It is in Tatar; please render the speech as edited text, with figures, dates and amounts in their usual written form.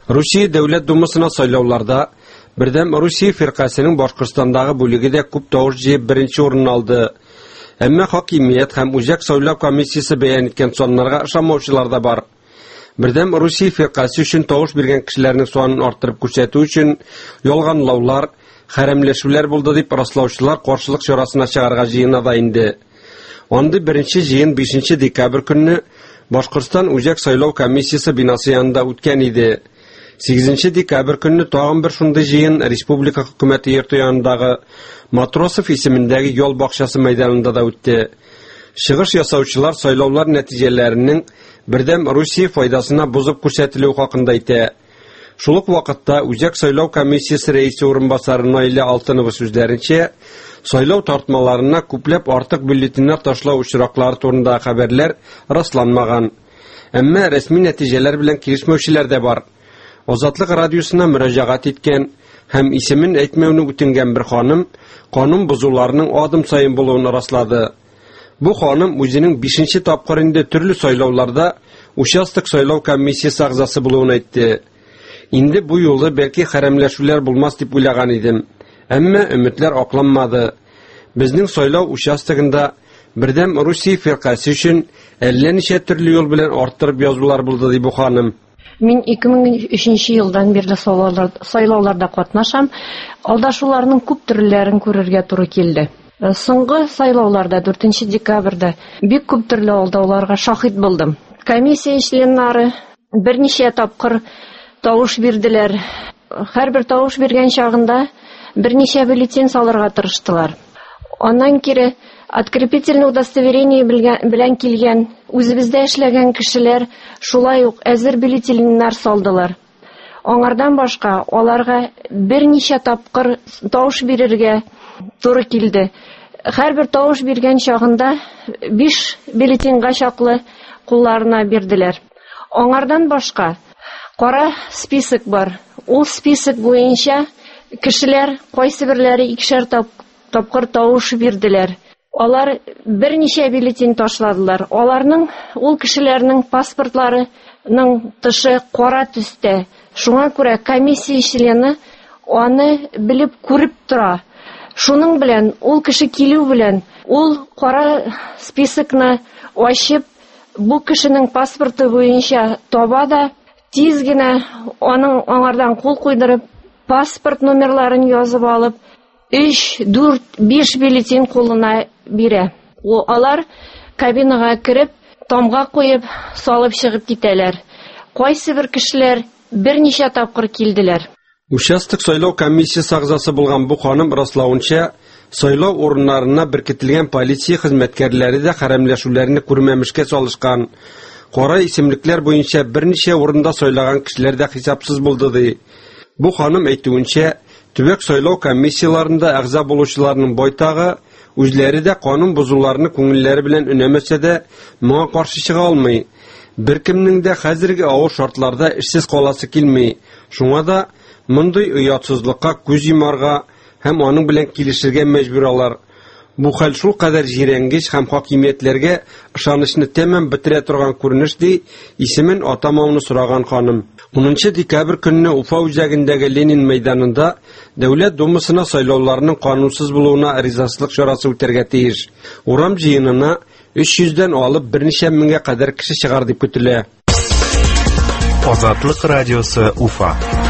Русия Дәүләт Думасына сайлауларда Бердәм Русия фиркасының Башкортстандагы бүлегедә күп тавыш җыеп беренче урынны алды. Әмма хакимият һәм Үзәк сайлау комиссиясе бәян иткән саннарга ышанмаучылар да бар. Бердәм Русия фиркасы өчен тавыш биргән кешеләрнең санын арттырып күрсәтү өчен ялганлаулар, хәрәмләшүләр булды дип раслаучылар каршылык чарасына чыгарга җыена да инде. Андый беренче җыен 5 декабрь көнне Башкортстан Үзәк сайлау комиссиясе бинасы янында үткән иде. 8 декабрь көнне тагын бер шундый җыен республика хөкүмәте йорты янындагы Матросов исемендәге ял бакчасы мәйданында да үтте. Чыгыш ясаучылар сайлаулар нәтиҗәләренең Бердәм Русия файдасына бузып күрсәтелү хакында әйтә. Шул ук вакытта Үзәк сайлау комиссиясе рәисе урынбасары Наилә Алтынова сүзләренчә, сайлау тартмаларына күпләп артык бюллетеннар ташлау очраклары турында хәбәрләр расланмаган. Әмма рәсми нәтиҗәләр белән килешмәүчеләр дә бар. Азатлык радиосына мөрәҗәгать иткән һәм исемен әйтмәүне үтенгән бер ханым канун бозуларының адым сайын булуын раслады. Бу ханым үзенең 5нче тапкыр инде төрле сайлауларда участок сайлау комиссиясе агзасы булуын әйтте. Инде бу юлы бәлки хәрәмләшүләр булмас дип уйлаган идем. Әмма өметләр акланмады. Безнең сайлау участогында Бердәм Русия фиркасы өчен әллә ничә төрле юл белән арттырып язулар булды ди бу ханым. Мин 2003 елдан бирле сайлауларда катнашам. Алдашуларның күп төрләрен күрергә туры килде. Соңгы сайлауларда 4 декабрьдә бик күп төрле алдауларга шаһит булдым. Комиссия членнары берничә тапкыр тавыш бирделәр. Һәрбер тавыш биргән чагында берничә бюллетень салырга тырыштылар. Аннан кире открепительное удостоверение белән килгән үзебездә эшләгән кешеләр шулай ук әзер бюллетеньнар салдылар. Аңардан башка аларга берничә тапкыр тавыш бирергә туры килде. Һәрбер тавыш биргән чагында 5 бюллетеньга чаклы кулларына бирделәр. Аңардан башка кара список бар. Ул список буенча кешеләр кайсы бирләре икешәр тапкыр тавыш бирделәр. Алар берничә бюллетень ташладылар. Аларның ул кешеләрнең паспортларының тышы кара төстә. Шуңа күрә комиссия члены аны белеп күреп тора. Шуның белән ул кеше килү белән ул кара списокны ачып бу кешенең паспорты буенча таба да тиз генә аңардан кул куйдырып паспорт номерларын язып алып 3, 4, 5 бюллетень кулына бирә. Алар кабинага кирип, тамга куеп, салып чыгып китәләр. Кайсы бер кешеләр берничә тапкыр килделәр. Участок сайлау комиссиясе агзасы булган бу ханым раславынча, сайлау урыннарына беркетелгән полиция хезмәткәрләре дә хәрәмләшүләрне күрмәмешкә салышкан. Кара исемлекләр буенча берничә урында сайлаган кешеләр дә хисапсыз булды ди. Бу ханым әйтүенчә, төбәк сайлау комиссияларында әгъза булучыларның байтагы үзләре дә канун бозуларны күңелләре белән өнәмәсә дә моңа каршы чыга алмый. Беркемнең дә хәзерге авыр шартларда эшсез каласы килми. Шуңа да мондый уятсызлыкка күз йомарга һәм аның белән килешергә мәҗбүр алар. Бу хәл шул кадәр җирәнгеч һәм хакимиятләргә ышанычны тәмам бетерә торган күренеш ди, исемен атамауны сораган ханым. 10 декабрь көнне Уфа үзәгендәге Ленин мәйданында Дәүләт Думасына сайлауларның канунсыз булуына ризасызлык чарасы үтәргә тиеш. Урам җыенына 300-дән алып берничә меңгә кадәр кеше чыгар дип көтелә. Азатлык радиосы Уфа.